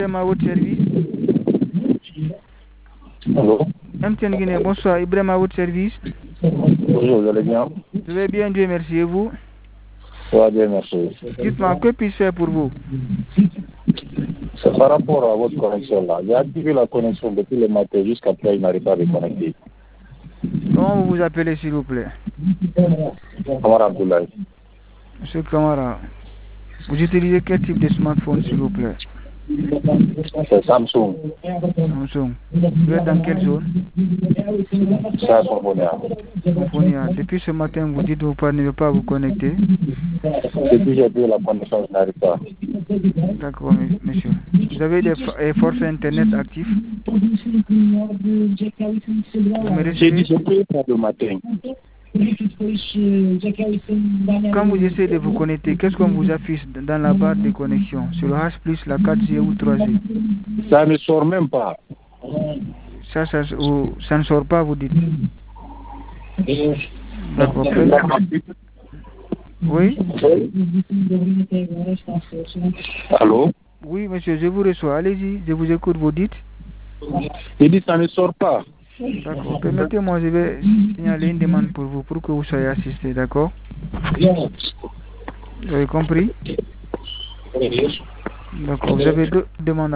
Ibrahim à votre service. Allô? MTN Guinée, bonsoir. Ibrahim à votre service. Bonjour, vous allez bien? Je vais bien, Dieu merci. Et vous? Ça va bien, merci. Dites-moi, que puis-je faire pour vous? C'est par rapport à votre connexion là. J'ai activé la connexion depuis le matin jusqu'à présent, il n'arrive pas à me connecter. Comment vous vous appelez, s'il vous plaît? Kamara Abdoulaye. Monsieur Kamara, vous utilisez quel type de smartphone, s'il vous plaît? C'est Samsung. Samsung. Vous êtes dans quelle zone? C'est à Sombonia. Symphonia. Depuis ce matin, vous dites que vous n'arrivez pas à vous connecter. Depuis j'ai pris la connexion, je n'arrive pas. D'accord, monsieur. Vous avez des forfaits Internet actifs? Vous me J'ai dit recevez? j'ai pris ça le matin. Quand vous essayez de vous connecter, qu'est-ce qu'on vous affiche dans la barre de connexion? Sur le H+, la 4G ou 3G? Ça ne sort même pas. Ça ne sort pas, vous dites? D'accord. Oui? Allô? Oui, monsieur, je vous reçois. Allez-y, je vous écoute, vous dites. Il dit ça ne sort pas. D'accord. Permettez-moi, je vais signaler une demande pour vous, pour que vous soyez assisté, d'accord? Vous avez compris? D'accord. Vous avez deux demandes.